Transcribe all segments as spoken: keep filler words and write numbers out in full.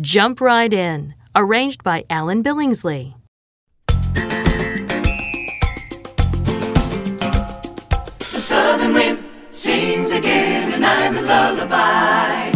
Jump Right In, arranged by Alan Billingsley. The southern wind sings again, and I'm a lullaby.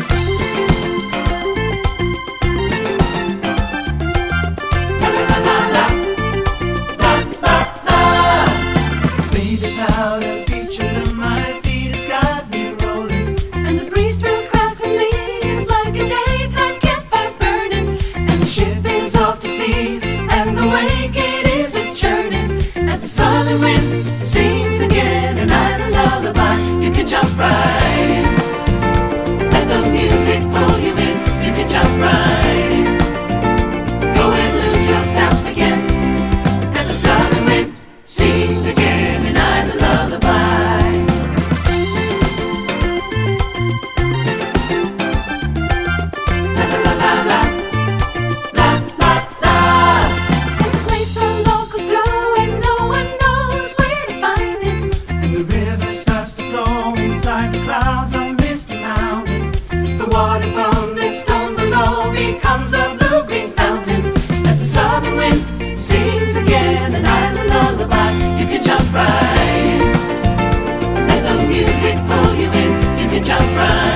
La la la la la, la la la. Baby powder beach under my feet has got me rolling, and the breeze through crackling leaves like a daytime campfire burning. and the ship is off to sea, and the wake it is a churning. As the southern wind sings again, and I'm a lullaby. You can jump right in, let the music pull you in. You can jump right in, go and lose yourself again. As the southern wind sings again, and I'm a lullaby. La la la la la, la la la. It's a place the locals go and no one knows where to find it. And the river starts to flow inside the clouds of misty mountain. The water from the stone below becomes a blue-green fountain. As the southern wind sings again, and I'm a lullaby. You can jump right in, let the music pull you in. You can jump right